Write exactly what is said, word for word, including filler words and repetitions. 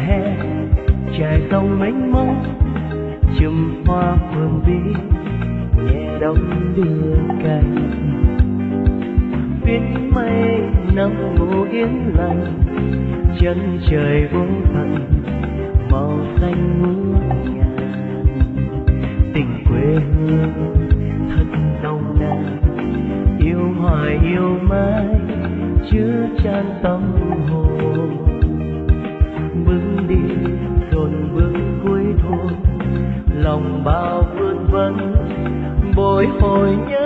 hè trải sông mênh mông, chùm hoa phượng vi nhẹ đông đưa cánh. Phiến mây nằm ngủ yên lặng, chân trời vô tận màu xanh ngút ngàn. Tình quê hương thật nồng nàn, yêu hoài yêu mãi chứa chan tâm hồn. Bước đi rồi bước cuối thôn, lòng bao vương vấn bồi hồi nhớ.